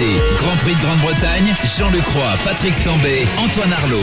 Grand Prix de Grande-Bretagne, Jean Lecroix, Patrick Tambay, Antoine Arlot.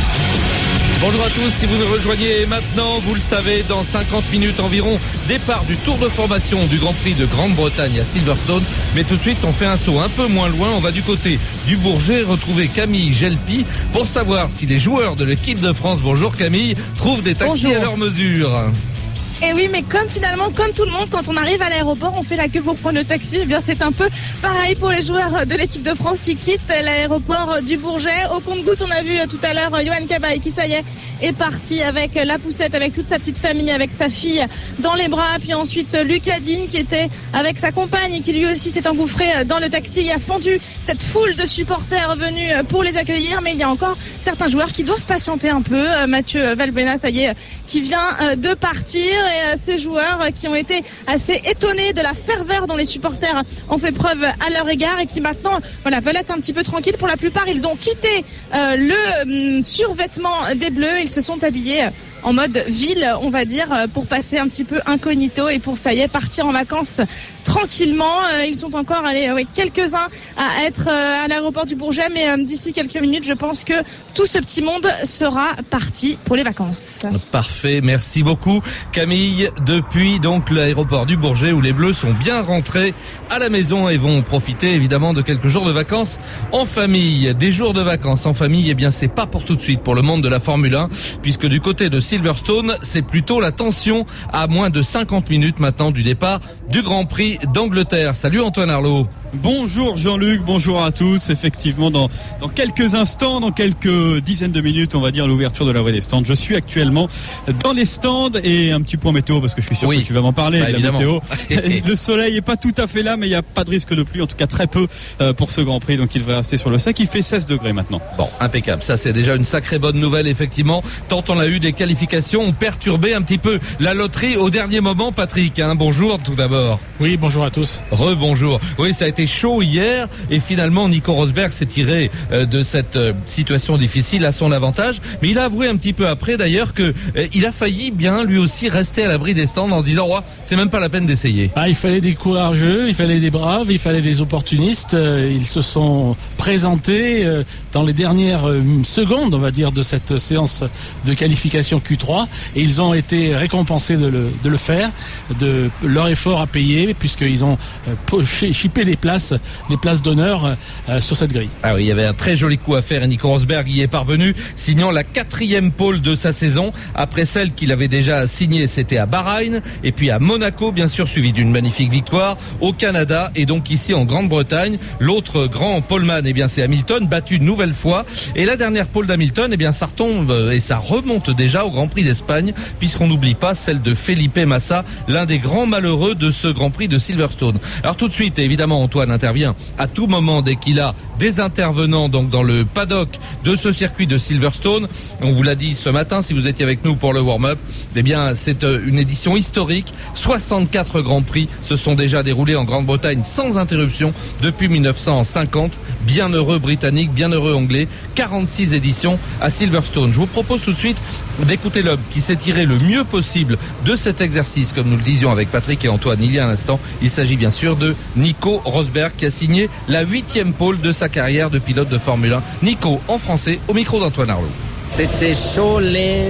Bonjour à tous, si vous nous rejoignez maintenant, vous le savez, dans 50 minutes environ, départ du tour de formation du Grand Prix de Grande-Bretagne à Silverstone. Mais tout de suite, on fait un saut un peu moins loin, on va du côté du Bourget retrouver Camille Gelpi pour savoir si les joueurs de l'équipe de France, bonjour Camille, trouvent des taxis à leur mesure. Et oui, mais comme tout le monde, quand on arrive à l'aéroport, on fait la queue pour prendre le taxi. Eh bien, c'est un peu pareil pour les joueurs de l'équipe de France qui quittent l'aéroport du Bourget. Au compte-gouttes, on a vu tout à l'heure Yoann Cabaye qui, ça y est parti avec la poussette, avec toute sa petite famille, avec sa fille dans les bras. Puis ensuite, Lucas Digne qui était avec sa compagne et qui lui aussi s'est engouffré dans le taxi et a fondu cette foule de supporters venus pour les accueillir. Mais il y a encore certains joueurs qui doivent patienter un peu. Mathieu Valbuena, ça y est, qui vient de partir. Et ces joueurs qui ont été assez étonnés de la ferveur dont les supporters ont fait preuve à leur égard et qui maintenant veulent être un petit peu tranquilles. Pour la plupart, ils ont quitté le survêtement des Bleus. Ils se sont habillés en mode ville, on va dire, pour passer un petit peu incognito et pour, ça y est, partir en vacances tranquillement. Ils sont encore quelques-uns à être à l'aéroport du Bourget, mais d'ici quelques minutes, je pense que tout ce petit monde sera parti pour les vacances. Parfait, merci beaucoup Camille. Depuis donc l'aéroport du Bourget où les Bleus sont bien rentrés à la maison et vont profiter évidemment de quelques jours de vacances en famille. Des jours de vacances en famille, eh bien c'est pas pour tout de suite pour le monde de la Formule 1, puisque du côté de Silverstone, c'est plutôt la tension à moins de 50 minutes maintenant du départ du Grand Prix d'Angleterre. Salut Antoine Arlot. Bonjour Jean-Luc, bonjour à tous. Effectivement, dans quelques instants, dans quelques dizaines de minutes, on va dire l'ouverture de la voie des stands. Je suis actuellement dans les stands et un petit point météo parce que je suis sûr que tu vas m'en parler de la météo. Le soleil est pas tout à fait là, mais il n'y a pas de risque de pluie, en tout cas très peu pour ce Grand Prix. Donc il devrait rester sur le sec. Il fait 16 degrés maintenant. Bon, impeccable. Ça c'est déjà une sacrée bonne nouvelle effectivement. Tant on a eu des qualifications ont perturbé un petit peu la loterie au dernier moment. Patrick, bonjour tout d'abord. Oui, bonjour à tous. Rebonjour. Oui, ça a été chaud hier et finalement Nico Rosberg s'est tiré de cette situation difficile à son avantage, mais il a avoué un petit peu après d'ailleurs que il a failli bien lui aussi rester à l'abri des stands en se disant c'est même pas la peine d'essayer. Il fallait des courageux, il fallait des braves, il fallait des opportunistes. Ils se sont présentés dans les dernières secondes, on va dire, de cette séance de qualification Q3 et ils ont été récompensés de le faire, de leur effort à payer puisqu'ils ont chippé les places d'honneur sur cette grille. Ah oui, il y avait un très joli coup à faire et Nico Rosberg y est parvenu, signant la 4e pole de sa saison, après celle qu'il avait déjà signée, c'était à Bahreïn, et puis à Monaco, bien sûr, suivi d'une magnifique victoire au Canada, et donc ici en Grande-Bretagne, l'autre grand poleman, c'est Hamilton, battu une nouvelle fois, et la dernière pole d'Hamilton, ça retombe et ça remonte déjà au Grand Prix d'Espagne, puisqu'on n'oublie pas celle de Felipe Massa, l'un des grands malheureux de ce Grand Prix de Silverstone. Alors tout de suite, évidemment, Antoine intervient à tout moment dès qu'il a des intervenants donc dans le paddock de ce circuit de Silverstone. On vous l'a dit ce matin si vous étiez avec nous pour le warm-up, c'est une édition historique. 64 Grands Prix se sont déjà déroulés en Grande-Bretagne sans interruption depuis 1950. Bienheureux Britanniques, bienheureux Anglais, 46 éditions à Silverstone. Je vous propose tout de suite d'écouter l'homme qui s'est tiré le mieux possible de cet exercice, comme nous le disions avec Patrick et Antoine il y a un instant. Il s'agit bien sûr de Nico Rosberg qui a signé la 8e pole de sa carrière de pilote de Formule 1. Nico, en français, au micro d'Antoine Arlot. C'était chaud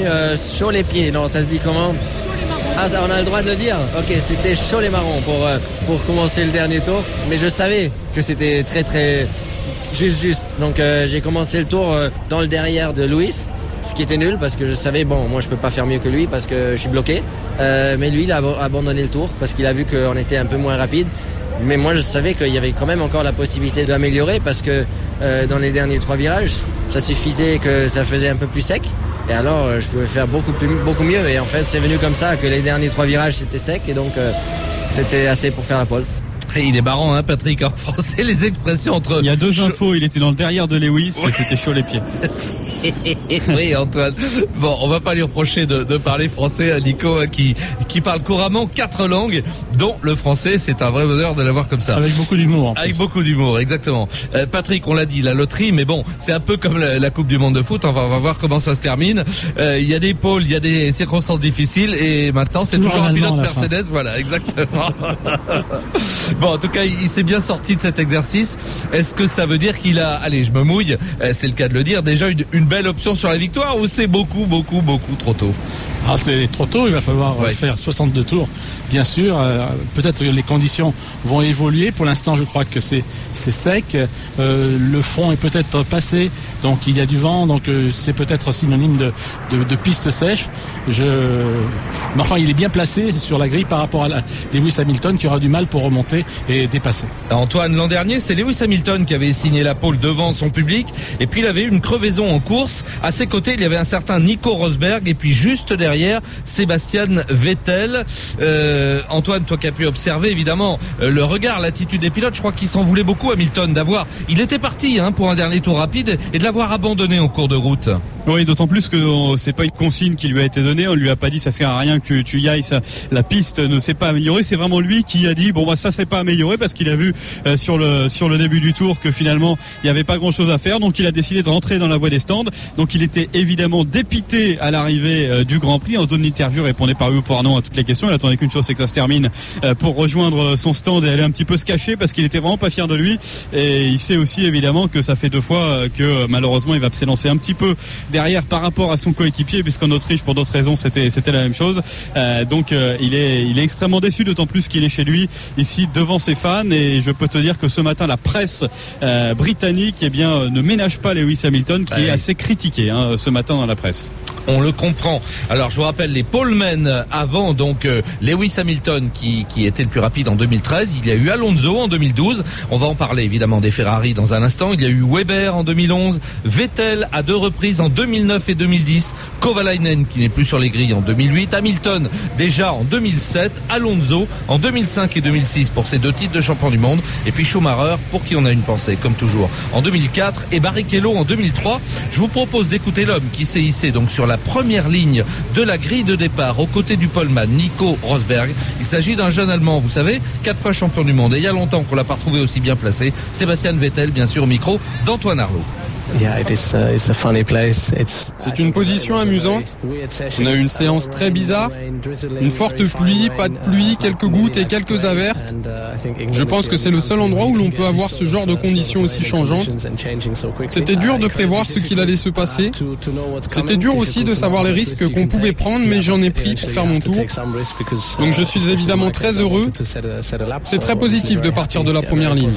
les pieds, non, ça se dit comment? Ça, on a le droit de le dire. Ok, c'était chaud les marrons pour commencer le dernier tour, mais je savais que c'était très très juste. Donc j'ai commencé le tour dans le derrière de Lewis, ce qui était nul parce que je savais, moi je peux pas faire mieux que lui parce que je suis bloqué, mais lui il a abandonné le tour parce qu'il a vu qu'on était un peu moins rapide. Mais moi je savais qu'il y avait quand même encore la possibilité d'améliorer parce que dans les derniers 3 virages, ça suffisait que ça faisait un peu plus sec. Et alors je pouvais faire beaucoup mieux. Et en fait c'est venu comme ça que les derniers 3 virages c'était sec et donc c'était assez pour faire la pole. Et il est marrant, Patrick, en français, les expressions entre... Il y a 2 infos, il était dans le derrière de Lewis et c'était chaud les pieds. Oui, Antoine. Bon, on va pas lui reprocher de parler français à Nico, qui parle couramment 4 langues, dont le français. C'est un vrai bonheur de l'avoir comme ça. Avec beaucoup d'humour. Avec beaucoup d'humour, exactement. Patrick, on l'a dit, la loterie, mais bon, c'est un peu comme la Coupe du Monde de foot. On va voir comment ça se termine. Il y a des pôles, il y a des circonstances difficiles, et maintenant c'est toujours un pilote Mercedes. Voilà, exactement. Bon, en tout cas, il s'est bien sorti de cet exercice. Est-ce que ça veut dire qu'il a, allez, je me mouille, c'est le cas de le dire, déjà une belle option sur la victoire, ou c'est beaucoup trop tôt? Ah, c'est trop tôt, il va falloir faire 62 tours, bien sûr. Peut-être que les conditions vont évoluer. Pour l'instant, je crois que c'est sec. Le front est peut-être passé, donc il y a du vent, donc c'est peut-être synonyme de piste sèche. Mais enfin, il est bien placé sur la grille par rapport à Lewis Hamilton, qui aura du mal pour remonter et dépasser. Antoine, l'an dernier, c'est Lewis Hamilton qui avait signé la pole devant son public, et puis il avait eu une crevaison en course. À ses côtés, il y avait un certain Nico Rosberg, et puis juste derrière, Sébastien Vettel. Antoine, toi qui as pu observer évidemment le regard, l'attitude des pilotes, je crois qu'il s'en voulait beaucoup, Hamilton, il était parti pour un dernier tour rapide et de l'avoir abandonné en cours de route. Oui, d'autant plus que c'est pas une consigne qui lui a été donnée. On lui a pas dit ça sert à rien que tu y ailles, la piste ne s'est pas améliorée. C'est vraiment lui qui a dit ça s'est pas amélioré, parce qu'il a vu sur le début du tour que finalement il y avait pas grand chose à faire. Donc il a décidé de rentrer dans la voie des stands. Donc il était évidemment dépité à l'arrivée du Grand Prix. En zone d'interview, répondait par oui ou par non à toutes les questions. Il attendait qu'une chose, c'est que ça se termine pour rejoindre son stand et aller un petit peu se cacher, parce qu'il était vraiment pas fier de lui. Et il sait aussi évidemment que ça fait 2 fois que malheureusement il va s'élancer un petit peu derrière par rapport à son coéquipier, puisqu'en Autriche pour d'autres raisons c'était la même chose. Donc il est extrêmement déçu, d'autant plus qu'il est chez lui ici devant ses fans. Et je peux te dire que ce matin la presse britannique ne ménage pas Lewis Hamilton, qui est assez critiqué ce matin dans la presse. On le comprend. Alors je vous rappelle les polemen avant, donc Lewis Hamilton qui était le plus rapide en 2013, il y a eu Alonso en 2012, on va en parler évidemment des Ferrari dans un instant, il y a eu Weber en 2011, Vettel à 2 reprises en 2009 et 2010, Kovalainen qui n'est plus sur les grilles en 2008, Hamilton déjà en 2007, Alonso en 2005 et 2006 pour ses 2 titres de champion du monde, et puis Schumacher pour qui on a une pensée comme toujours en 2004, et Barrichello en 2003. Je vous propose d'écouter l'homme qui s'est hissé donc sur la première ligne de la grille de départ aux côtés du poleman Nico Rosberg. Il s'agit d'un jeune Allemand, vous savez, 4 fois champion du monde, et il y a longtemps qu'on l'a pas retrouvé aussi bien placé. Sébastien Vettel, bien sûr, au micro d'Antoine Arlot. C'est une position amusante. On a eu une séance très bizarre. Une forte pluie, pas de pluie, quelques gouttes et quelques averses. Je pense que c'est le seul endroit où l'on peut avoir ce genre de conditions aussi changeantes. C'était dur de prévoir ce qu'il allait se passer. C'était dur aussi de savoir les risques qu'on pouvait prendre, mais j'en ai pris pour faire mon tour. Donc je suis évidemment très heureux. C'est très positif de partir de la première ligne.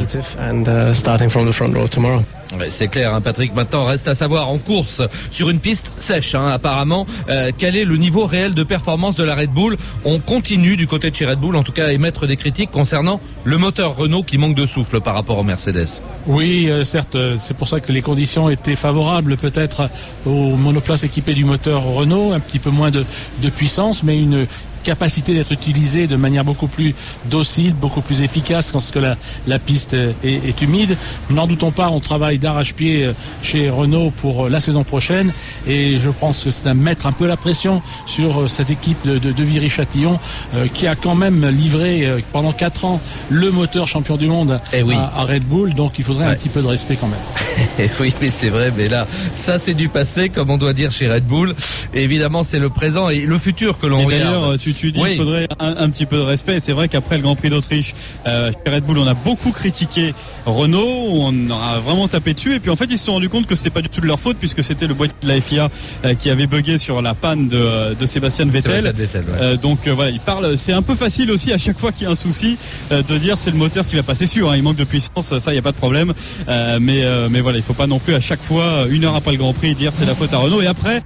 Ouais, c'est clair, Patrick. Maintenant, reste à savoir en course sur une piste sèche, apparemment, quel est le niveau réel de performance de la Red Bull. On continue du côté de chez Red Bull, en tout cas, à émettre des critiques concernant le moteur Renault qui manque de souffle par rapport au Mercedes. Oui, certes, c'est pour ça que les conditions étaient favorables peut-être aux monoplaces équipées du moteur Renault, un petit peu moins de puissance, mais une capacité d'être utilisée de manière beaucoup plus docile, beaucoup plus efficace lorsque la piste est humide. N'en doutons pas, on travaille d'arrache-pied chez Renault pour la saison prochaine, et je pense que c'est à mettre un peu la pression sur cette équipe de Viry-Châtillon qui a quand même livré pendant 4 ans le moteur champion du monde à Red Bull, donc il faudrait un petit peu de respect quand même. Oui, mais c'est vrai, mais là, ça c'est du passé, comme on doit dire chez Red Bull, et évidemment c'est le présent et le futur que l'on regarde. Tu dis qu'il faudrait un petit peu de respect, et c'est vrai qu'après le Grand Prix d'Autriche, chez Red Bull, on a beaucoup critiqué Renault, on a vraiment tapé dessus, et puis en fait ils se sont rendus compte que c'était pas du tout de leur faute, puisque c'était le boîtier de la FIA qui avait bugué sur la panne de Sébastien Vettel. Donc voilà, il parle, c'est un peu facile aussi à chaque fois qu'il y a un souci de dire c'est le moteur qui va pas, c'est sûr, il manque de puissance, ça il y a pas de problème, mais voilà, il faut pas non plus à chaque fois, 1 heure après le Grand Prix, dire c'est la faute à Renault. Et après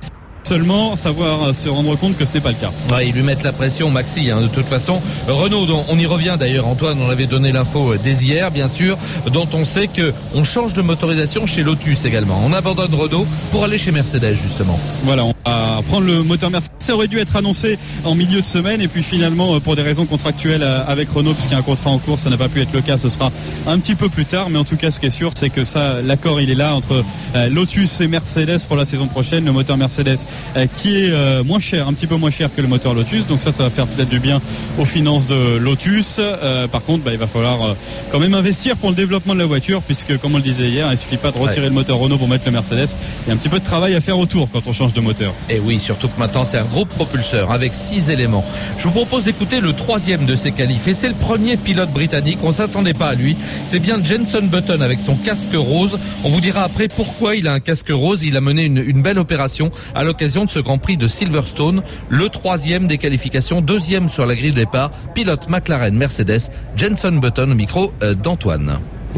seulement savoir se rendre compte que ce n'est pas le cas. Ouais, ils lui mettent la pression, Maxi, de toute façon. Renault, on y revient d'ailleurs, Antoine, on avait donné l'info dès hier, bien sûr, dont on sait qu'on change de motorisation chez Lotus également. On abandonne Renault pour aller chez Mercedes, justement. Voilà, on va prendre le moteur Mercedes. Ça aurait dû être annoncé en milieu de semaine et puis finalement, pour des raisons contractuelles avec Renault, puisqu'il y a un contrat en cours, ça n'a pas pu être le cas, ce sera un petit peu plus tard. Mais en tout cas, ce qui est sûr, c'est que ça, l'accord, il est là entre Lotus et Mercedes pour la saison prochaine. Le moteur Mercedes qui est moins cher, un petit peu moins cher que le moteur Lotus. Donc ça va faire peut-être du bien aux finances de Lotus. Par contre, il va falloir quand même investir pour le développement de la voiture, puisque comme on le disait hier, il suffit pas de retirer le moteur Renault pour mettre le Mercedes. Il y a un petit peu de travail à faire autour quand on change de moteur. Et oui, surtout que maintenant c'est un gros propulseur avec 6 éléments. Je vous propose d'écouter le 3e de ces qualifs et c'est le premier pilote britannique. On s'attendait pas à lui. C'est bien Jenson Button avec son casque rose. On vous dira après pourquoi il a un casque rose. Il a mené une belle opération à l'occasion de ce Grand Prix de Silverstone. Le 3e des qualifications, 2e sur la grille de départ. Pilote McLaren Mercedes, Jenson Button au micro d'Antoine. Je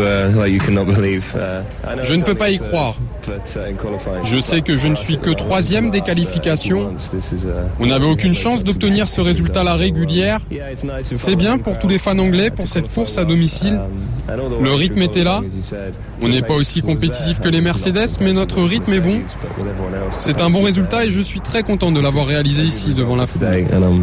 ne peux pas y croire. Je sais que je ne suis que 3e des qualifications. On n'avait aucune chance d'obtenir ce résultat-là régulière. C'est bien pour tous les fans anglais pour cette course à domicile. Le rythme était là. On n'est pas aussi compétitif que les Mercedes, mais notre rythme est bon. C'est un bon résultat et je suis très content de l'avoir réalisé ici devant la foule.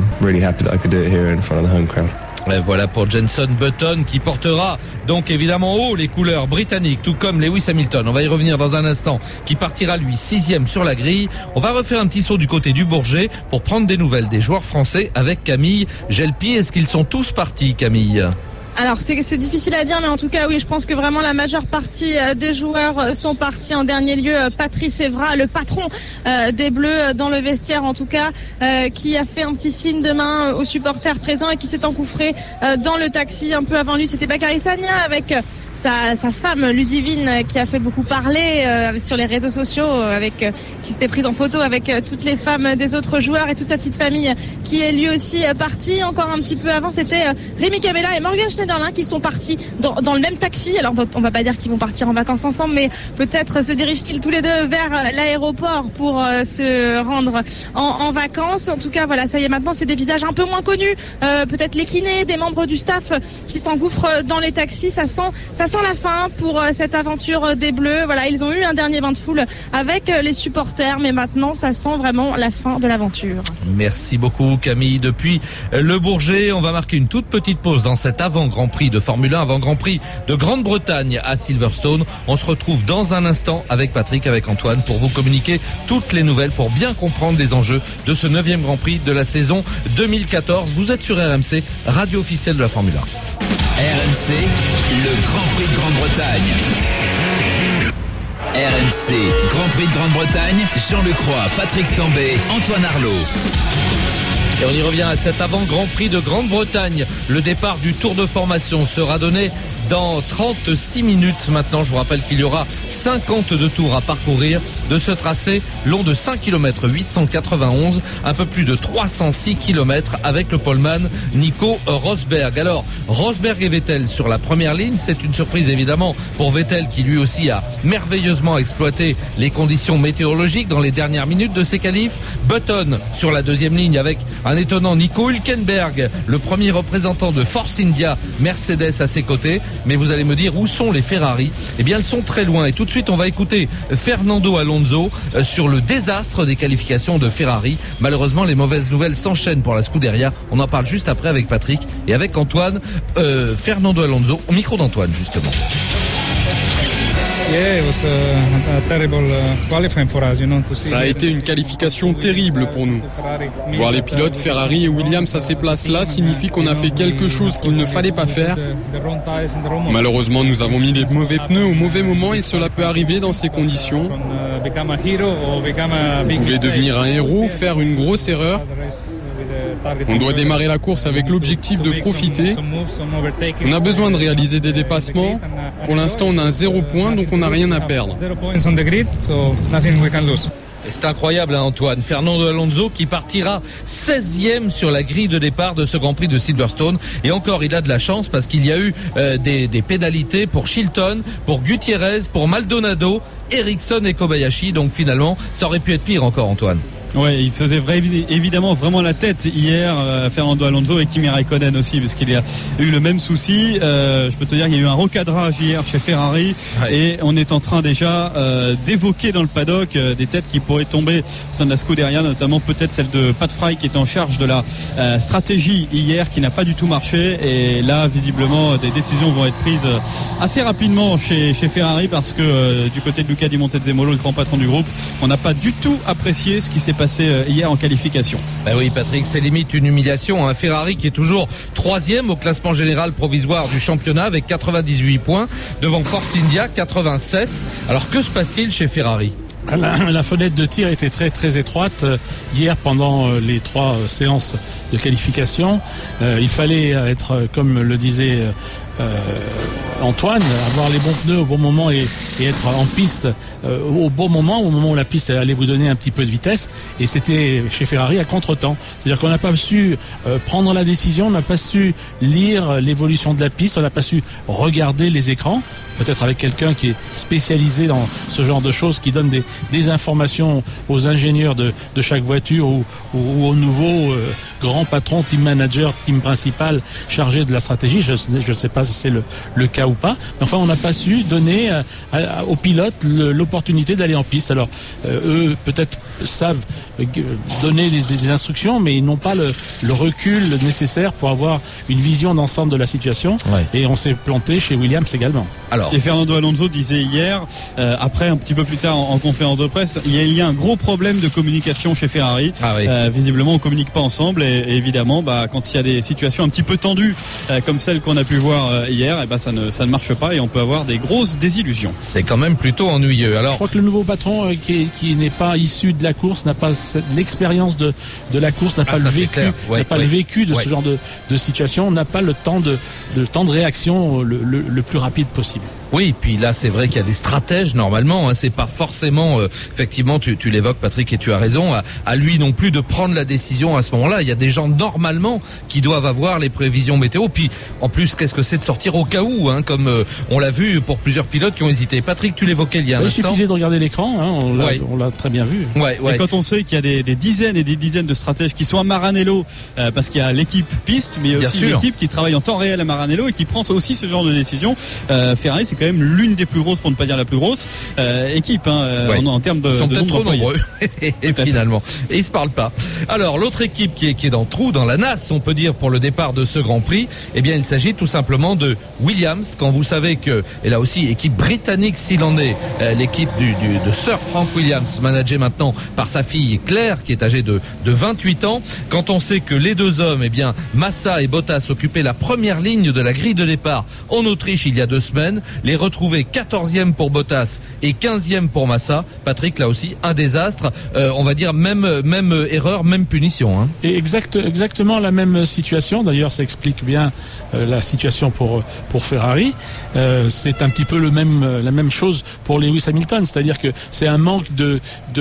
Voilà pour Jenson Button qui portera donc évidemment haut les couleurs britanniques, tout comme Lewis Hamilton. On va y revenir dans un instant, qui partira lui 6e sur la grille. On va refaire un petit saut du côté du Bourget pour prendre des nouvelles des joueurs français avec Camille Gelpi. Est-ce qu'ils sont tous partis, Camille ? Alors c'est difficile à dire, mais en tout cas oui, je pense que vraiment la majeure partie des joueurs sont partis. En dernier lieu, Patrice Evra, le patron des Bleus dans le vestiaire en tout cas, qui a fait un petit signe de main aux supporters présents et qui s'est engouffré dans le taxi. Un peu avant lui, c'était Bakary Sagna avec sa femme Ludivine qui a fait beaucoup parler sur les réseaux sociaux, qui s'était prise en photo avec toutes les femmes des autres joueurs et toute sa petite famille qui est lui aussi partie. Encore un petit peu avant, c'était Rémi Cabella et Morgan Schneiderlin qui sont partis dans le même taxi. Alors on va pas dire qu'ils vont partir en vacances ensemble, mais peut-être se dirigent-ils tous les deux vers l'aéroport pour se rendre en vacances. En tout cas voilà, ça y est, maintenant c'est des visages un peu moins connus, peut-être les kinés, des membres du staff qui s'engouffrent dans les taxis. Ça sent la fin pour cette aventure des Bleus. Voilà, ils ont eu un dernier bain de foule avec les supporters, mais maintenant ça sent vraiment la fin de l'aventure. Merci beaucoup Camille. Depuis le Bourget, on va marquer une toute petite pause dans cet avant-Grand Prix de Formule 1, avant-Grand Prix de Grande-Bretagne à Silverstone. On se retrouve dans un instant avec Patrick, avec Antoine, pour vous communiquer toutes les nouvelles, pour bien comprendre les enjeux de ce 9e Grand Prix de la saison 2014. Vous êtes sur RMC, radio officielle de la Formule 1. RMC, le Grand Prix de Grande-Bretagne. RMC, Grand Prix de Grande-Bretagne, Jean Lecroix, Patrick Tambay, Antoine Arlot. Et on y revient à cet avant-Grand Prix de Grande-Bretagne. Le départ du Tour de formation sera donné dans 36 minutes maintenant. Je vous rappelle qu'il y aura 52 tours à parcourir de ce tracé long de 5 km 891, un peu plus de 306 km avec le poleman Nico Rosberg. Alors, Rosberg et Vettel sur la première ligne, c'est une surprise évidemment pour Vettel qui lui aussi a merveilleusement exploité les conditions météorologiques dans les dernières minutes de ses qualifs. Button sur la deuxième ligne avec un étonnant Nico Hülkenberg, le premier représentant de Force India Mercedes à ses côtés. Mais vous allez me dire, où sont les Ferrari ? Eh bien, elles sont très loin. Et tout de suite, on va écouter Fernando Alonso sur le désastre des qualifications de Ferrari. Malheureusement, les mauvaises nouvelles s'enchaînent pour la Scuderia. On en parle juste après avec Patrick et avec Antoine. Fernando Alonso, au micro d'Antoine, justement. Ça a été une qualification terrible pour nous. Voir les pilotes Ferrari et Williams à ces places-là signifie qu'on a fait quelque chose qu'il ne fallait pas faire. Malheureusement, nous avons mis les mauvais pneus au mauvais moment et cela peut arriver dans ces conditions. Vous pouvez devenir un héros, faire une grosse erreur. On doit démarrer la course avec l'objectif de profiter. On a besoin de réaliser des dépassements. Pour l'instant, on a 0 point, donc on n'a rien à perdre. C'est incroyable, Antoine. Fernando Alonso qui partira 16e sur la grille de départ de ce Grand Prix de Silverstone. Et encore, il a de la chance parce qu'il y a eu des pénalités pour Chilton, pour Gutiérrez, pour Maldonado Ericsson et Kobayashi. Donc finalement, ça aurait pu être pire encore, Antoine. Ouais, il faisait évidemment vraiment la tête hier, Fernando Alonso, et Kimi Raikkonen aussi, parce qu'il a eu le même souci. Je peux te dire qu'il y a eu un recadrage hier chez Ferrari, et on est en train déjà d'évoquer dans le paddock des têtes qui pourraient tomber au sein de la Scuderia, notamment peut-être celle de Pat Fry qui était en charge de la stratégie hier, qui n'a pas du tout marché. Et là, visiblement, des décisions vont être prises assez rapidement chez Ferrari, parce que du côté de Luca Di Montezemolo, le grand patron du groupe, on n'a pas du tout apprécié ce qui s'est passé hier en qualification. Ben oui, Patrick, c'est limite une humiliation. Un Ferrari qui est toujours 3e au classement général provisoire du championnat avec 98 points, devant Force India 87. Alors que se passe-t-il chez Ferrari ? La fenêtre de tir était très très étroite hier pendant les 3 séances de qualification. Il fallait être, comme le disait Antoine, avoir les bons pneus au bon moment et être en piste au bon moment, au moment où la piste allait vous donner un petit peu de vitesse. Et c'était chez Ferrari à contre-temps. C'est-à-dire qu'on n'a pas su prendre la décision, on n'a pas su lire l'évolution de la piste, on n'a pas su regarder les écrans. Peut-être avec quelqu'un qui est spécialisé dans ce genre de choses, qui donne des informations aux ingénieurs de chaque voiture ou au nouveau grand patron, team manager, team principal chargé de la stratégie. Je ne sais pas si c'est le cas ou pas. Mais enfin, on n'a pas su donner aux pilotes l'opportunité d'aller en piste. Alors, eux, peut-être savent donner des instructions, mais ils n'ont pas le recul nécessaire pour avoir une vision d'ensemble de la situation. Ouais. Et on s'est planté chez Williams également. Et Fernando Alonso disait hier, après un petit peu plus tard en conférence de presse, il y a un gros problème de communication chez Ferrari. Visiblement, on communique pas ensemble, et évidemment, quand il y a des situations un petit peu tendues comme celle qu'on a pu voir hier, ça ne marche pas, et on peut avoir des grosses désillusions. C'est quand même plutôt ennuyeux. Alors, je crois que le nouveau patron qui n'est pas issu de la course, n'a pas l'expérience de la course, n'a pas le vécu, n'a pas le vécu de ce genre de situation, n'a pas le temps de réaction le plus rapide possible. Oui, puis là c'est vrai qu'il y a des stratèges normalement, c'est pas forcément effectivement tu l'évoques Patrick et tu as raison, à lui non plus de prendre la décision à ce moment-là. Il y a des gens normalement qui doivent avoir les prévisions météo, puis en plus qu'est-ce que c'est de sortir au cas où, comme on l'a vu pour plusieurs pilotes qui ont hésité. Patrick, tu l'évoquais il y a un instant. Il suffisait de regarder l'écran, on l'a très bien vu. Et quand on sait qu'il y a des dizaines et des dizaines de stratèges qui sont à Maranello, parce qu'il y a l'équipe piste, mais il y a aussi l'équipe qui travaille en temps réel à Maranello et qui prend aussi ce genre de décision. Ferrari, c'est quand même l'une des plus grosses, pour ne pas dire la plus grosse équipe en termes de. Ils sont peut-être trop nombreux et finalement, et ils se parlent pas. Alors l'autre équipe qui est dans le trou, dans la nasse, on peut dire, pour le départ de ce Grand Prix, il s'agit tout simplement de Williams. Quand vous savez que, et là aussi équipe britannique s'il en est, l'équipe de Sir Frank Williams, managée maintenant par sa fille Claire, qui est âgée de 28 ans. Quand on sait que les deux hommes, Massa et Bottas, occupaient la première ligne de la grille de départ en Autriche il y a 2 semaines, les retrouver 14e pour Bottas et 15e pour Massa. Patrick, là aussi, un désastre. On va dire même erreur, même punition. Et exactement la même situation. D'ailleurs, ça explique bien la situation pour Ferrari. C'est un petit peu la même chose pour Lewis Hamilton. C'est-à-dire que c'est un manque de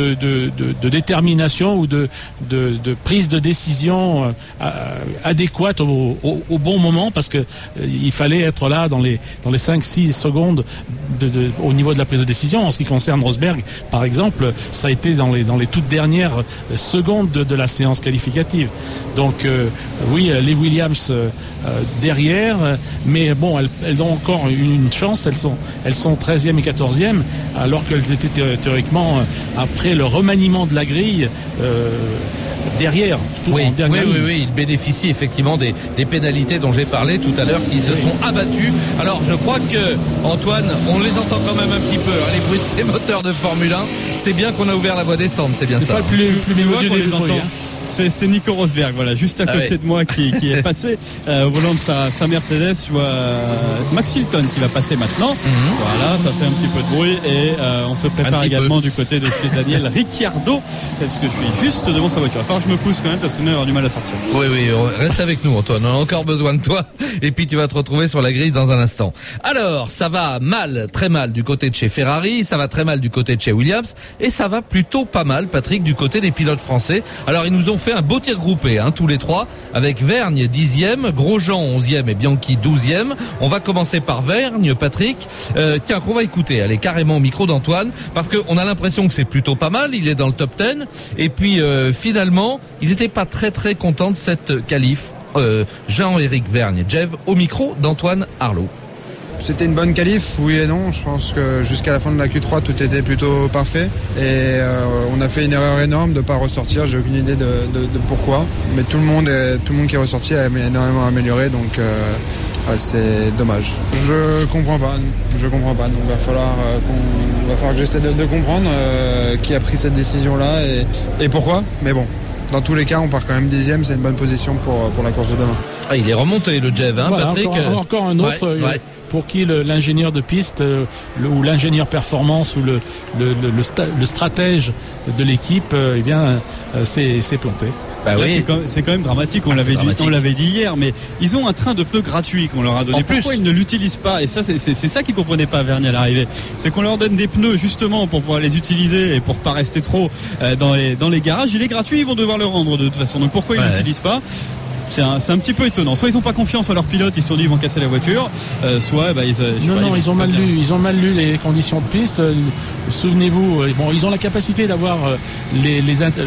détermination ou de prise de décision adéquate au bon moment, parce que il fallait être là dans les 5-6 secondes au niveau de la prise de décision. En ce qui concerne Rosberg, par exemple, ça a été dans les toutes dernières secondes de la séance qualificative. Donc les Williams derrière, mais bon, elles ont encore une chance. Elles sont 13e et 14e, alors qu'elles étaient théoriquement, après le remaniement de la grille, derrière, oui, il bénéficie effectivement des pénalités dont j'ai parlé tout à l'heure, qui se sont abattues. Alors je crois que, Antoine, on les entend quand même un petit peu, les bruits de ces moteurs de Formule 1. C'est bien qu'on a ouvert la voie des stands, c'est bien ça. C'est pas le plus mélodieux des bruits. C'est Nico Rosberg, juste à côté de moi, qui est passé au volant de sa Mercedes. Je vois Max Chilton qui va passer maintenant. Voilà, ça fait un petit peu de bruit, et on se prépare également du côté de chez Daniel Ricciardo, parce que je suis juste devant sa voiture. Enfin, je me pousse quand même, parce qu'on va avoir du mal à sortir. Oui, reste avec nous, Antoine, on a encore besoin de toi, et puis tu vas te retrouver sur la grille dans un instant. Alors, ça va mal, très mal du côté de chez Ferrari, ça va très mal du côté de chez Williams, et ça va plutôt pas mal, Patrick, du côté des pilotes français. Alors, ils nous ont ont fait un beau tir groupé, tous les trois, avec Vergne 10e, Grosjean 11e et Bianchi 12e. On va commencer par Vergne, Patrick. Tiens, qu'on va écouter, allez, carrément au micro d'Antoine, parce qu'on a l'impression que c'est plutôt pas mal, il est dans le top 10, et puis finalement, il n'était pas très très content de cette qualif. Jean-Éric Vergne, Jev, au micro d'Antoine Arlot. C'était une bonne qualif, oui et non. Je pense que jusqu'à la fin de la Q3, tout était plutôt parfait. Et on a fait une erreur énorme de ne pas ressortir. J'ai aucune idée de pourquoi. Mais tout le monde qui est ressorti a énormément amélioré. Donc c'est dommage. Je comprends pas. Donc il va falloir que j'essaie de comprendre qui a pris cette décision-là et pourquoi. Mais bon. Dans tous les cas, on part quand même 10e, c'est une bonne position pour la course de demain. Ah, il est remonté le Jev, voilà, Patrick. Encore un autre pour qui l'ingénieur de piste ou l'ingénieur performance ou le stratège de l'équipe, s'est planté. Bah oui. C'est quand même dramatique, on l'avait dit hier, mais ils ont un train de pneus gratuit qu'on leur a donné. Pourquoi ils ne l'utilisent pas? Et ça, c'est ça qu'ils comprenaient pas, Vergne, à l'arrivée. C'est qu'on leur donne des pneus justement pour pouvoir les utiliser et pour pas rester trop dans les garages. Il est gratuit, ils vont devoir le rendre de toute façon. Donc pourquoi ils l'utilisent pas? C'est un petit peu étonnant. Soit ils n'ont pas confiance en leurs pilotes, ils se sont dit ils vont casser la voiture, soit ils ont mal lu les conditions de piste. Souvenez-vous, ils ont la capacité d'avoir les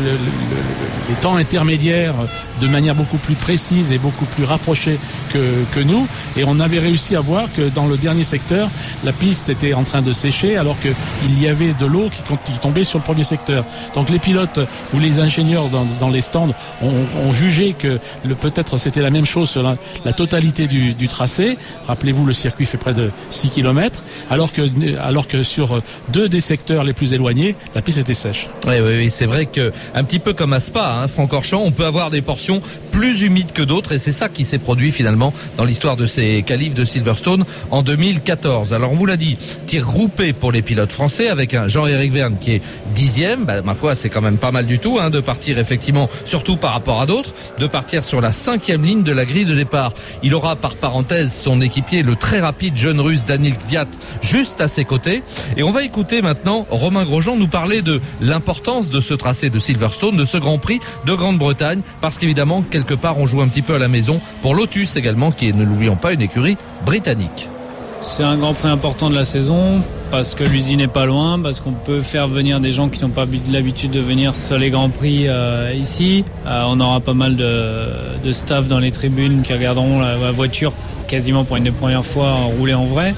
temps intermédiaires de manière beaucoup plus précise et beaucoup plus rapprochée que nous. Et on avait réussi à voir que dans le dernier secteur, la piste était en train de sécher alors qu'il y avait de l'eau qui tombait sur le premier secteur. Donc les pilotes ou les ingénieurs dans les stands ont jugé que peut-être c'était la même chose sur la totalité du tracé. Rappelez-vous, le circuit fait près de 6 km, alors que sur deux des secteurs les plus éloignés, la piste était sèche. Oui, c'est vrai que un petit peu comme à Spa, Francorchamps, on peut avoir des portions plus humides que d'autres, et c'est ça qui s'est produit finalement dans l'histoire de ces qualifs de Silverstone en 2014. Alors on vous l'a dit, tir groupé pour les pilotes français avec un Jean-Éric Vergne qui est 10e. Ma foi, c'est quand même pas mal du tout de partir effectivement, surtout par rapport à d'autres, de partir sur la 5e ligne de la grille de départ. Il aura par parenthèse son équipier, le très rapide jeune russe Daniil Kvyat, juste à ses côtés. Et on va écouter maintenant Romain Grosjean nous parler de l'importance de ce tracé de Silverstone, de ce Grand Prix de Grande-Bretagne, parce qu'évidemment, quelque part, on joue un petit peu à la maison pour Lotus également, qui est, ne l'oublions pas, une écurie britannique. C'est un Grand Prix important de la saison, parce que l'usine n'est pas loin, parce qu'on peut faire venir des gens qui n'ont pas l'habitude de venir sur les Grands Prix ici. On aura pas mal de staff dans les tribunes qui regarderont la voiture quasiment pour une des premières fois rouler en vrai.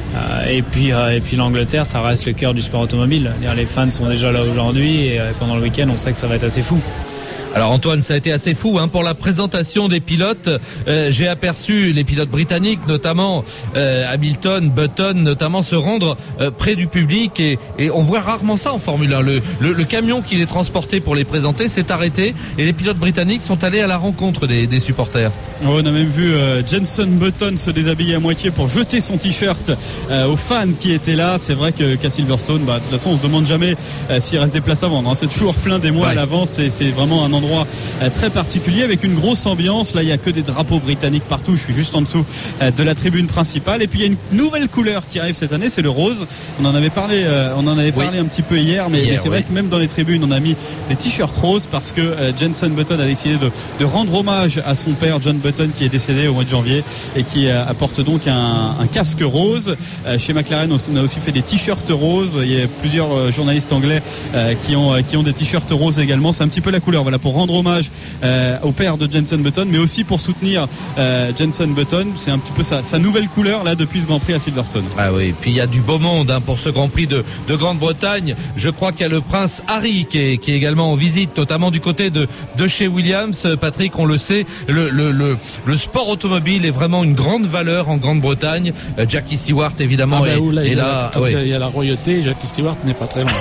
Et puis l'Angleterre, ça reste le cœur du sport automobile. Les fans sont déjà là aujourd'hui et pendant le week-end, on sait que ça va être assez fou. Alors Antoine, ça a été assez fou pour la présentation des pilotes. J'ai aperçu les pilotes britanniques, notamment Hamilton, Button, notamment se rendre près du public et on voit rarement ça en Formule 1. Le camion qui les transportait pour les présenter s'est arrêté et les pilotes britanniques sont allés à la rencontre des supporters. On a même vu Jenson Button se déshabiller à moitié pour jeter son t-shirt aux fans qui étaient là. C'est vrai qu'à Silverstone, de toute façon, on se demande jamais s'il reste des places à vendre. C'est toujours plein des mois à l'avance. C'est vraiment un endroit très particulier avec une grosse ambiance. Là, il y a que des drapeaux britanniques partout. Je suis juste en dessous de la tribune principale. Et puis il y a une nouvelle couleur qui arrive cette année, c'est le rose. On en avait parlé un petit peu hier, mais c'est vrai que même dans les tribunes, on a mis des t-shirts roses parce que Jenson Button a décidé de rendre hommage à son père John Button qui est décédé au mois de janvier et qui apporte donc un casque rose. Chez McLaren, on a aussi fait des t-shirts roses. Il y a plusieurs journalistes anglais qui ont des t-shirts roses également. C'est un petit peu la couleur, voilà, pour rendre hommage au père de Jenson Button, mais aussi pour soutenir Jenson Button. C'est un petit peu sa nouvelle couleur là depuis ce Grand Prix à Silverstone. Ah oui, puis il y a du beau monde pour ce Grand Prix de Grande-Bretagne. Je crois qu'il y a le prince Harry qui est également en visite, notamment du côté de chez Williams. Patrick, on le sait, le sport automobile est vraiment une grande valeur en Grande-Bretagne. Jackie Stewart évidemment est là. Il y a la royauté, Jackie Stewart n'est pas très loin.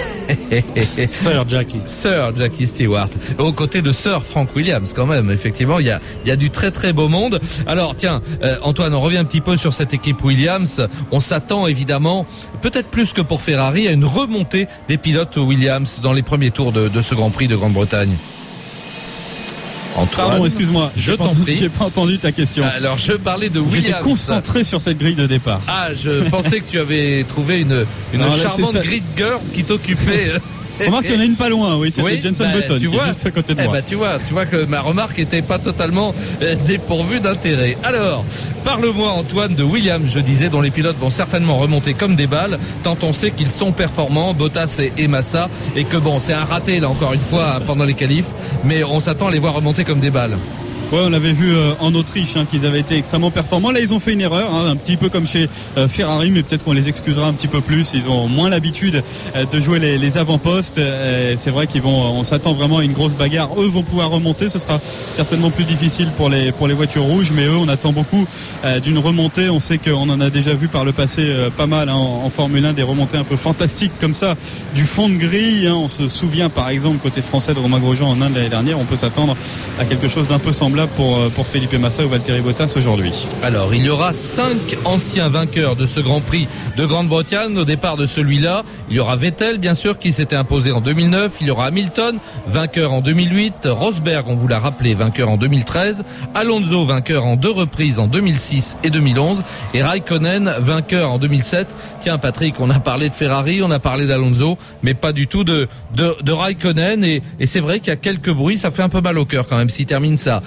Sir Jackie Stewart. Aux côtés de Sir Frank Williams quand même. Effectivement, il y a du très très beau monde. Alors tiens, Antoine, on revient un petit peu sur cette équipe Williams. On s'attend évidemment, peut-être plus que pour Ferrari, à une remontée des pilotes Williams dans les premiers tours de ce Grand Prix de Grande-Bretagne. Antoine, pardon, excuse-moi, je t'en prie. J'ai pas entendu ta question. Alors je parlais de Williams. J'étais concentré sur cette grille de départ. Ah, je pensais que tu avais trouvé une charmante grid girl qui t'occupait. Remarque, il y en a une pas loin, oui, c'était Jenson Button, qui est juste à côté de moi. Tu vois que ma remarque n'était pas totalement dépourvue d'intérêt. Alors, parle-moi Antoine de Williams, je disais, dont les pilotes vont certainement remonter comme des balles, tant on sait qu'ils sont performants, Bottas et Massa, et que bon, c'est un raté là encore une fois pendant les qualifs, mais on s'attend à les voir remonter comme des balles. Ouais, on avait vu en Autriche qu'ils avaient été extrêmement performants. Là, ils ont fait une erreur, un petit peu comme chez Ferrari, mais peut-être qu'on les excusera un petit peu plus. Ils ont moins l'habitude de jouer les avant-postes. C'est vrai on s'attend vraiment à une grosse bagarre. Eux vont pouvoir remonter. Ce sera certainement plus difficile pour les voitures rouges, mais eux, on attend beaucoup d'une remontée. On sait qu'on en a déjà vu par le passé pas mal en Formule 1, des remontées un peu fantastiques comme ça, du fond de grille. On se souvient par exemple côté français de Romain Grosjean en Inde l'année dernière. On peut s'attendre à quelque chose d'un peu semblable pour Felipe Massa ou Valtteri Bottas aujourd'hui. Alors, il y aura 5 anciens vainqueurs de ce Grand Prix de Grande-Bretagne. Au départ de celui-là, il y aura Vettel, bien sûr, qui s'était imposé en 2009. Il y aura Hamilton, vainqueur en 2008. Rosberg, on vous l'a rappelé, vainqueur en 2013. Alonso, vainqueur en 2 reprises en 2006 et 2011. Et Raikkonen, vainqueur en 2007. Tiens, Patrick, on a parlé de Ferrari, on a parlé d'Alonso, mais pas du tout de Raikkonen. Et c'est vrai qu'il y a quelques bruits, ça fait un peu mal au cœur quand même. S'il termine sa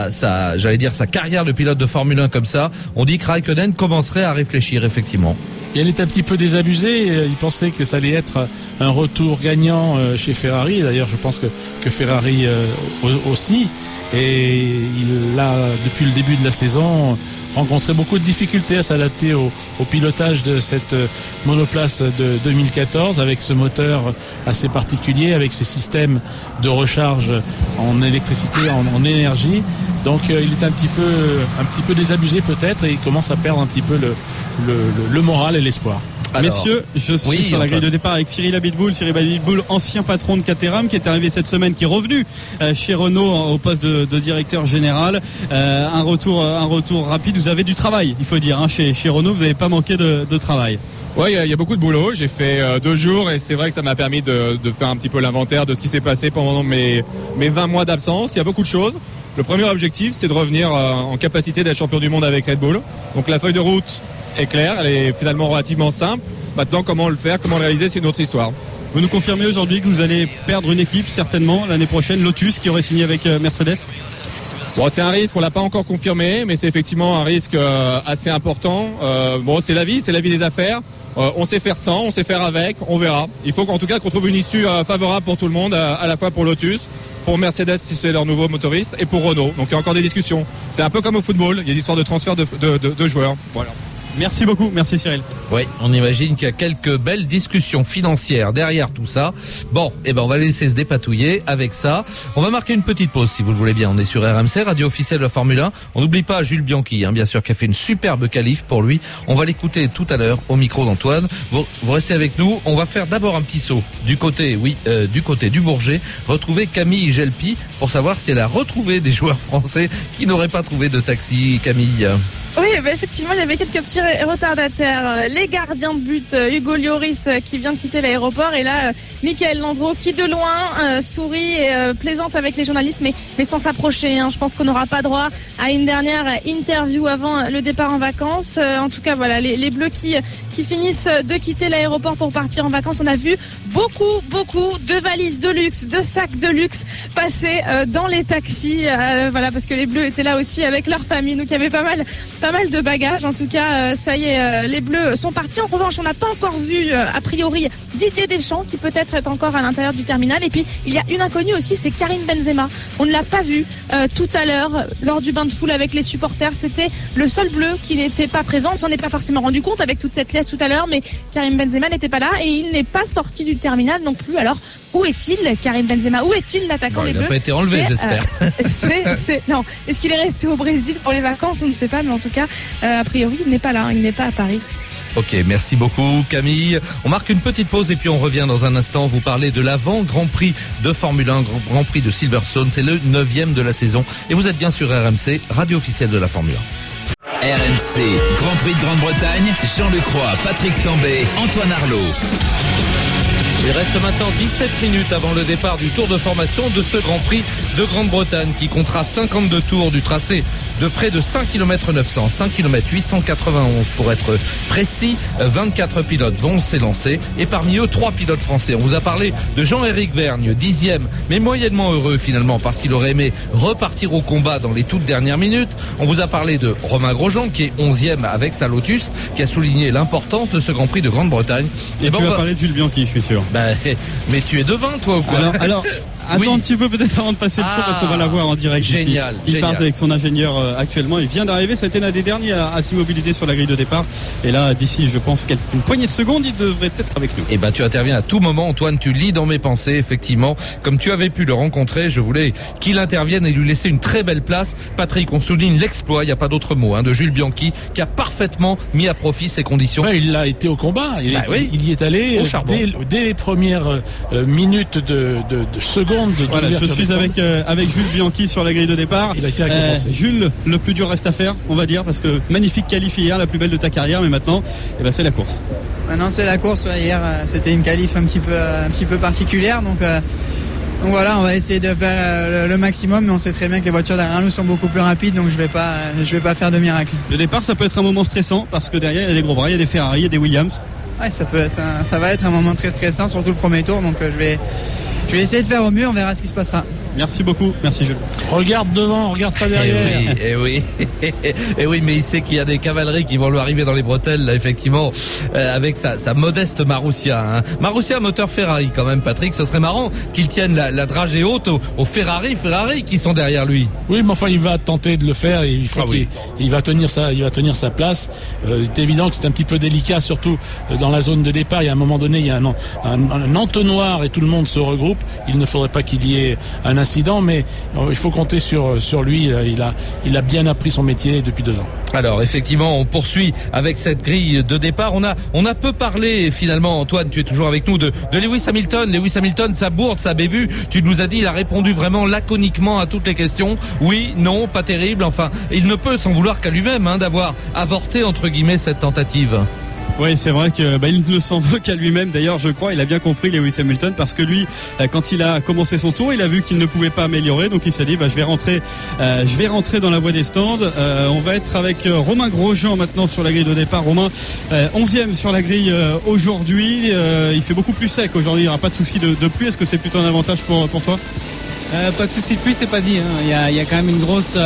carrière de pilote de Formule 1 comme ça, on dit que Raikkonen commencerait à réfléchir, effectivement. Et elle est un petit peu désabusée. Il pensait que ça allait être un retour gagnant chez Ferrari. D'ailleurs, je pense que Ferrari aussi. Et il a, depuis le début de la saison, rencontré beaucoup de difficultés à s'adapter au pilotage de cette monoplace de 2014, avec ce moteur assez particulier, avec ces systèmes de recharge en électricité, en énergie. Donc il est un petit peu désabusé peut-être, et il commence à perdre un petit peu le moral et l'espoir. Alors, messieurs, je suis sur la grille de départ avec Cyril Abitboul. Cyril Abitboul, ancien patron de Caterham, qui est arrivé cette semaine, qui est revenu chez Renault au poste de directeur général. Un retour rapide. Vous avez du travail, il faut dire, chez Renault. Vous n'avez pas manqué de travail. Ouais, il y a beaucoup de boulot. J'ai fait 2 jours et c'est vrai que ça m'a permis de faire un petit peu l'inventaire de ce qui s'est passé pendant mes 20 mois d'absence. Il y a beaucoup de choses. Le premier objectif, c'est de revenir en capacité d'être champion du monde avec Red Bull. Donc la feuille de route est claire, elle est finalement relativement simple. Maintenant, comment le faire, comment le réaliser, c'est une autre histoire. Vous nous confirmez aujourd'hui que vous allez perdre une équipe certainement l'année prochaine, Lotus, qui aurait signé avec Mercedes? Bon, c'est un risque, on l'a pas encore confirmé, mais c'est effectivement un risque assez important. C'est la vie des affaires. On sait faire sans, on sait faire avec, on verra. Il faut qu'en tout cas qu'on trouve une issue favorable pour tout le monde, à la fois pour Lotus, pour Mercedes si c'est leur nouveau motoriste, et pour Renault. Donc il y a encore des discussions. C'est un peu comme au football, il y a des histoires de transfert de joueurs. Voilà. Merci beaucoup, merci Cyril. Oui, on imagine qu'il y a quelques belles discussions financières derrière tout ça. Bon, on va laisser se dépatouiller avec ça. On va marquer une petite pause si vous le voulez bien. On est sur RMC, radio officielle de la Formule 1. On n'oublie pas Jules Bianchi, bien sûr, qui a fait une superbe qualif pour lui. On va l'écouter tout à l'heure au micro d'Antoine. Vous restez avec nous. On va faire d'abord un petit saut du côté du Bourget, retrouver Camille Gelpi pour savoir si elle a retrouvé des joueurs français qui n'auraient pas trouvé de taxi. Camille. Oui, effectivement, il y avait quelques petits retardataires. Les gardiens de but, Hugo Lloris qui vient de quitter l'aéroport, et là, Michael Landreau qui de loin sourit et plaisante avec les journalistes, mais sans s'approcher. Je pense qu'on n'aura pas droit à une dernière interview avant le départ en vacances. En tout cas, voilà, les Bleus qui finissent de quitter l'aéroport pour partir en vacances. On a vu beaucoup de valises de luxe, de sacs de luxe passer dans les taxis. Voilà, parce que les Bleus étaient là aussi avec leur famille, donc il y avait pas mal de bagages. En tout cas, ça y est, les Bleus sont partis. En revanche, on n'a pas encore vu, a priori, Didier Deschamps, qui peut-être est encore à l'intérieur du terminal. Et puis, il y a une inconnue aussi, c'est Karim Benzema. On ne l'a pas vu tout à l'heure lors du bain de foule avec les supporters. C'était le seul Bleu qui n'était pas présent. On s'en est pas forcément rendu compte avec toute cette laisse tout à l'heure, mais Karim Benzema n'était pas là et il n'est pas sorti du terminal non plus. Alors, où est-il, Karim Benzema? Où est-il, l'attaquant des Bleus? Il n'a pas été enlevé, j'espère. Non. Est-ce qu'il est resté au Brésil pour les vacances? On ne sait pas, mais en tout cas, a priori, il n'est pas là. Il n'est pas à Paris. Ok, merci beaucoup Camille. On marque une petite pause et puis on revient dans un instant vous parler de l'avant Grand Prix de Formule 1, Grand Prix de Silverstone. C'est le 9e de la saison et vous êtes bien sur RMC, radio officielle de la Formule 1. RMC, Grand Prix de Grande-Bretagne, Jean Lecroix, Patrick Tambay, Antoine Arlot. Il reste maintenant 17 minutes avant le départ du tour de formation de ce Grand Prix de Grande-Bretagne qui comptera 52 tours du tracé de près de 5 km 900, 5 km 891 pour être précis. 24 pilotes vont s'élancer et parmi eux 3 pilotes français. On vous a parlé de Jean-Éric Vergne, 10e, mais moyennement heureux finalement parce qu'il aurait aimé repartir au combat dans les toutes dernières minutes. On vous a parlé de Romain Grosjean qui est 11e avec sa Lotus, qui a souligné l'importance de ce Grand Prix de Grande-Bretagne. Et tu vas parler de Jules Bianchi, je suis sûr. Mais tu es devin toi ou quoi? Alors attends un petit peu peut-être avant de passer le son parce qu'on va la voir en direct. Génial. Il part avec son ingénieur actuellement. Il vient d'arriver. Ça a été l'un des derniers à s'immobiliser sur la grille de départ. Et là, d'ici, je pense qu'une poignée de secondes, il devrait être avec nous. Eh ben, tu interviens à tout moment, Antoine. Tu lis dans mes pensées, effectivement. Comme tu avais pu le rencontrer, je voulais qu'il intervienne et lui laisser une très belle place. Patrick, on souligne l'exploit, il n'y a pas d'autre mot, de Jules Bianchi, qui a parfaitement mis à profit ses conditions. Il a été au combat. Il y est allé dès les premières minutes de secondes. Voilà, je suis avec Jules Bianchi sur la grille de départ. Il a été récompensé. Jules, le plus dur reste à faire, on va dire, parce que magnifique qualif hier, la plus belle de ta carrière, mais maintenant, c'est la course. Maintenant, c'est la course. Hier, c'était une qualif un petit peu particulière, donc voilà, on va essayer de faire le maximum, mais on sait très bien que les voitures derrière nous sont beaucoup plus rapides, donc je vais pas faire de miracle. Le départ, ça peut être un moment stressant parce que derrière, il y a des gros bras, il y a des Ferrari, il y a des Williams. Ouais, ça va être un moment très stressant, surtout le premier tour, donc je vais essayer de faire au mieux, on verra ce qui se passera. Merci beaucoup, merci Jules. Regarde devant, regarde pas derrière. Eh oui, mais il sait qu'il y a des cavaleries qui vont lui arriver dans les bretelles, là, effectivement, avec sa modeste Marussia. Marussia moteur Ferrari quand même, Patrick. Ce serait marrant qu'il tienne la dragée haute aux Ferrari qui sont derrière lui. Oui, mais enfin, il va tenter de le faire et il va tenir sa place. C'est évident que c'est un petit peu délicat, surtout dans la zone de départ. Il y a un moment donné, il y a un entonnoir et tout le monde se regroupe. Il ne faudrait pas qu'il y ait un incident, mais il faut compter sur lui. Il a bien appris son métier depuis 2 ans. Alors effectivement, on poursuit avec cette grille de départ. On a peu parlé finalement, Antoine, tu es toujours avec nous, de Lewis Hamilton. Lewis Hamilton, sa bourde, sa bévue, tu nous as dit, il a répondu vraiment laconiquement à toutes les questions. Oui, non, pas terrible. Enfin, il ne peut s'en vouloir qu'à lui-même d'avoir avorté entre guillemets cette tentative. Oui, c'est vrai que il ne s'en veut qu'à lui-même. D'ailleurs, je crois, il a bien compris Lewis Hamilton parce que lui, quand il a commencé son tour, il a vu qu'il ne pouvait pas améliorer, donc il s'est dit, je vais rentrer dans la voie des stands. On va être avec Romain Grosjean maintenant sur la grille de départ. Romain, 11e sur la grille aujourd'hui. Il fait beaucoup plus sec aujourd'hui. Il n'y aura pas de souci de pluie. Est-ce que c'est plutôt un avantage pour toi? Pas de souci de pluie, c'est pas dit. Il y a quand même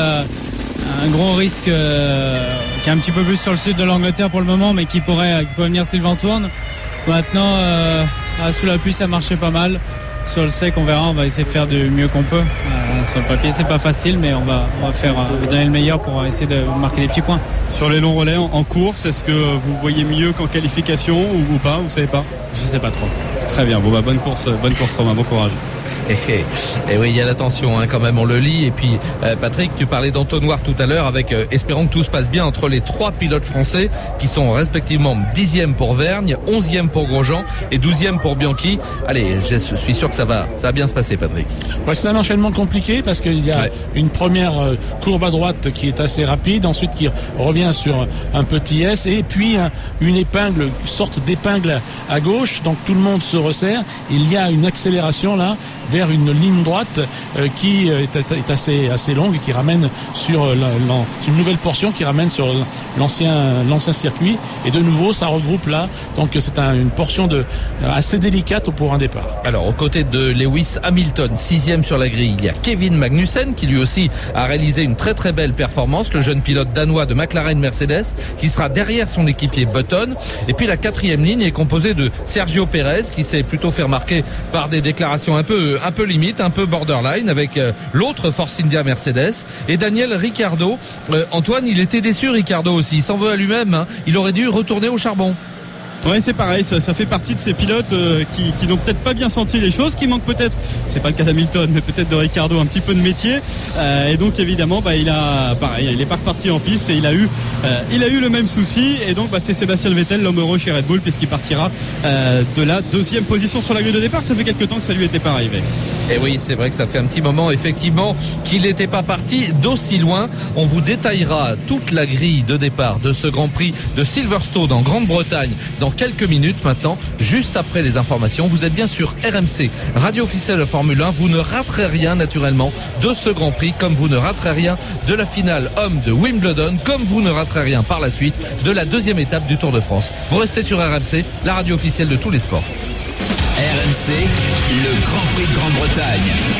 un gros risque qui est un petit peu plus sur le sud de l'Angleterre pour le moment, mais qui pourrait venir s'il vent tourne. Maintenant, sous la pluie, ça marchait pas mal. Sur le sec, on verra. On va essayer de faire du mieux qu'on peut. Sur le papier, c'est pas facile, mais on va donner le meilleur pour essayer de marquer des petits points. Sur les longs relais en course, est-ce que vous voyez mieux qu'en qualification ou pas? Vous savez pas? Je sais pas trop. Très bien. Bonne course Romain. Bon courage. Et oui, il y a la tension quand même, on le lit. Et puis Patrick, tu parlais d'entonnoir tout à l'heure avec espérons que tout se passe bien entre les 3 pilotes français qui sont respectivement 10e pour Vergne, 11e pour Grosjean et 12e pour Bianchi. Allez, je suis sûr que ça va bien se passer, Patrick. Ouais, c'est un enchaînement compliqué parce qu'il y a une première courbe à droite qui est assez rapide, ensuite qui revient sur un petit S et puis une sorte d'épingle à gauche, donc tout le monde se resserre. Il y a une accélération là vers une ligne droite qui est assez longue et qui ramène sur une nouvelle portion qui ramène sur l'ancien circuit, et de nouveau ça regroupe là, donc c'est une portion assez délicate pour un départ. Alors aux côtés de Lewis Hamilton, 6e sur la grille, il y a Kevin Magnussen qui lui aussi a réalisé une très très belle performance, le jeune pilote danois de McLaren Mercedes qui sera derrière son équipier Button. Et puis la 4e ligne est composée de Sergio Pérez qui s'est plutôt fait remarquer par des déclarations un peu limite, un peu borderline avec l'autre Force India Mercedes et Daniel Ricciardo. Antoine, il était déçu, Ricciardo aussi, il s'en veut à lui-même, il aurait dû retourner au charbon. Ouais, c'est pareil, ça fait partie de ces pilotes qui n'ont peut-être pas bien senti les choses, qui manquent peut-être, c'est pas le cas d'Hamilton, mais peut-être de Ricciardo, un petit peu de métier. Et donc évidemment, il est pas reparti en piste et il a eu le même souci. Et donc c'est Sébastien Vettel, l'homme heureux chez Red Bull, puisqu'il partira de la 2e position sur la grille de départ. Ça fait quelques temps que ça lui était pas arrivé. Et oui, c'est vrai que ça fait un petit moment, effectivement, qu'il n'était pas parti d'aussi loin. On vous détaillera toute la grille de départ de ce Grand Prix de Silverstone en Grande-Bretagne dans quelques minutes maintenant, juste après les informations. Vous êtes bien sûr RMC, radio officielle de Formule 1. Vous ne raterez rien, naturellement, de ce Grand Prix, comme vous ne raterez rien de la finale homme de Wimbledon, comme vous ne raterez rien par la suite de la deuxième étape du Tour de France. Vous restez sur RMC, la radio officielle de tous les sports. RMC, le Grand Prix de Grande-Bretagne.